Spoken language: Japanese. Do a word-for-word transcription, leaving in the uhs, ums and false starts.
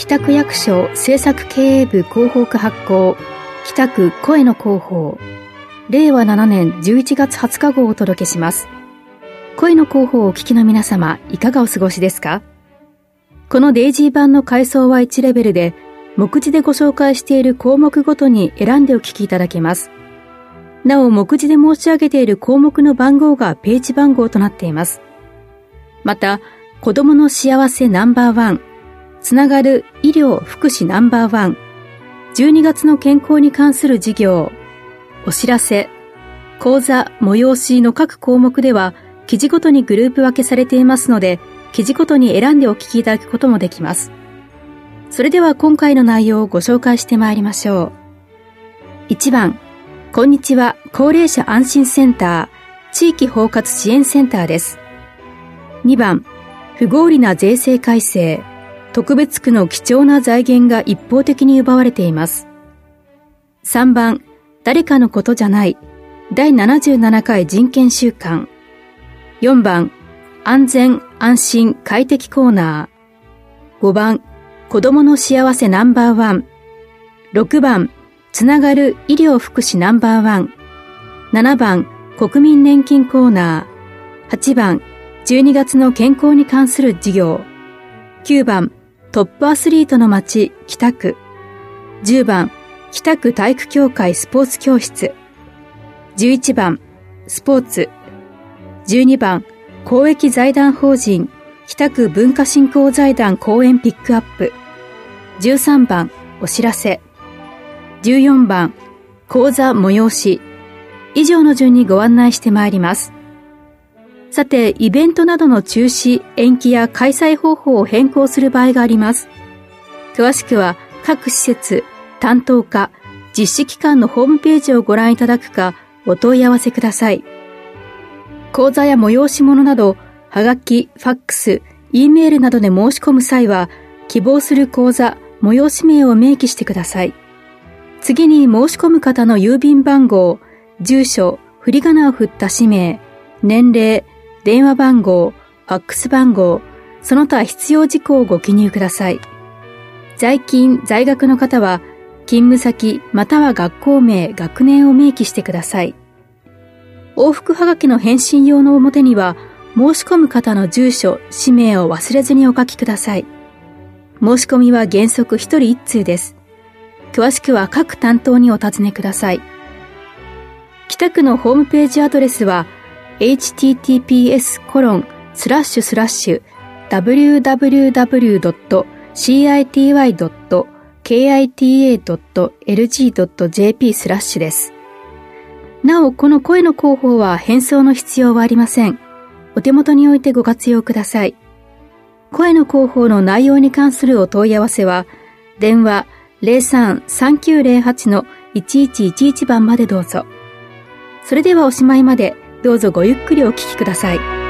北区役所政策経営部広報課発行北区声の広報れいわななねんじゅういちがつはつか号をお届けします。声の広報をお聞きの皆様、いかがお過ごしですか？このデイジー版の階層はいちレベルで、目次でご紹介している項目ごとに選んでお聞きいただけます。なお、目次で申し上げている項目の番号がページ番号となっています。また、子どもの幸せナンバーワン、つながる医療福祉ナンバーワン、じゅうにがつの健康に関する事業、お知らせ、講座、催しの各項目では、記事ごとにグループ分けされていますので、記事ごとに選んでお聞きいただくこともできます。それでは今回の内容をご紹介してまいりましょう。いちばん、こんにちは、高齢者安心センター、地域包括支援センターです。にばん、不合理な税制改正、特別区の貴重な財源が一方的に奪われています。さんばん、誰かのことじゃない、だいななじゅうななかい人権週間。よんばん、安全安心快適コーナー。ごばん、子どもの幸せナンバーワン。ろくばん、つながる医療福祉ナンバーワン。ななばん、国民年金コーナー。はちばん、じゅうにがつの健康に関する事業。きゅうばん、トップアスリートの街北区。じゅうばん、北区体育協会スポーツ教室。じゅういちばん、スポーツ。じゅうにばん、公益財団法人北区文化振興財団講演ピックアップ。じゅうさんばん、お知らせ。じゅうよんばん、講座催し。以上の順にご案内してまいります。さて、イベントなどの中止、延期や開催方法を変更する場合があります。詳しくは各施設、担当課、実施機関のホームページをご覧いただくかお問い合わせください。講座や催し物など、はがき、ファックス、Eメールなどで申し込む際は、希望する講座、催し名を明記してください。次に申し込む方の郵便番号、住所、振り仮名を振った氏名、年齢、電話番号、ファックス番号、その他必要事項をご記入ください。在勤、在学の方は、勤務先または学校名、学年を明記してください。往復はがきの返信用の表には、申し込む方の住所、氏名を忘れずにお書きください。申し込みは原則ひとりいち通です。詳しくは各担当にお尋ねください。北区のホームページアドレスは エイチティーティーピーエスコロンスラッシュスラッシュダブリューダブリューダブリュードットシーアイティーワイドットケーアイティーエードットエルジードットジェーピー スラッシュです。なお、この声の広報は返送の必要はありません。お手元に置いてご活用ください。声の広報の内容に関するお問い合わせは、電話 ゼロさん さんきゅうゼロはち のいちいちいちいち 番までどうぞ。それではおしまいまでどうぞごゆっくりお聞きください。